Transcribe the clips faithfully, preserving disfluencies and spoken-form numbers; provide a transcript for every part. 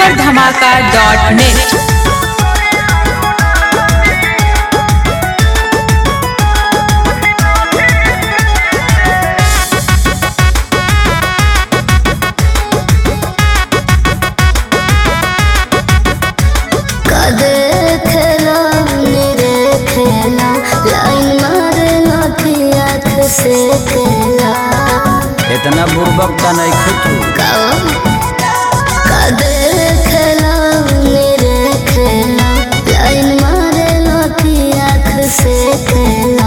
Super धमाका dot net. इतना बुर्बक का नहीं खुद लाइन मारे लोटी आँख से खेला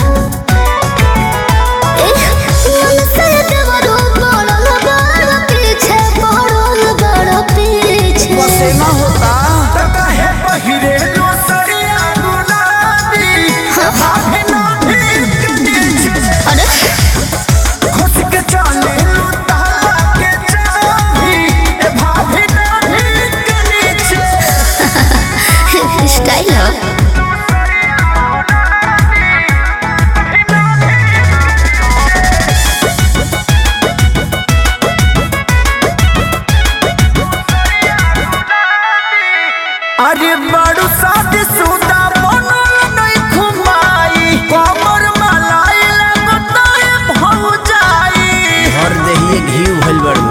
पीछे पड़ो बड़ो पीछे बसे ना होता तका है पहिरे लो सरिया गुलाबी भाभी ना भी नीचे अरे खुश के चले लो ताला के चाबी ए भाभी ना भी नीचे स्टाइल है अरे बड़ू शादी सुदा बनल नहीं घुमाई कमर मलाई लगता है भौजाई घर देहिए घी भइल बड़ू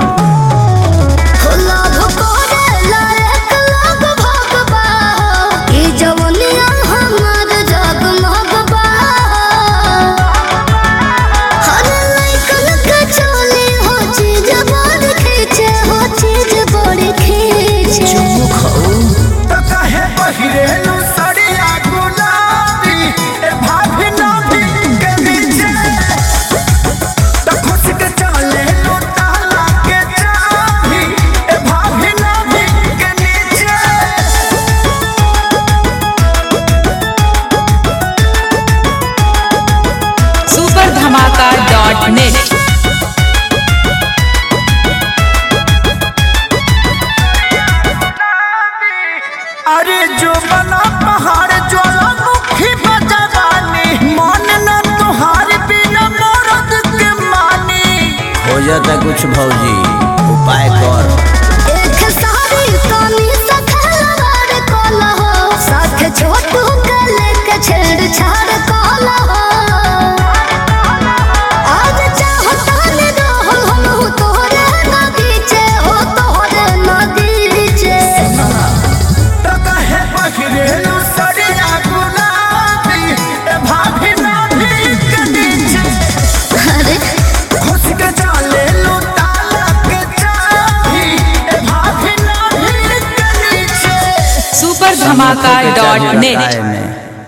धमाका डॉट नेट। अरे जो बना पहाड़ ज्वालामुखी बजवानी मन न तुहार बिना मरद के मानी हो जाता कुछ भौजी उपाय कर एक सारी कानी सखलवार कोला हो साथ छोटू गले के छेड़ छाड़ कोला हो सुपर धमाका डॉट नेट।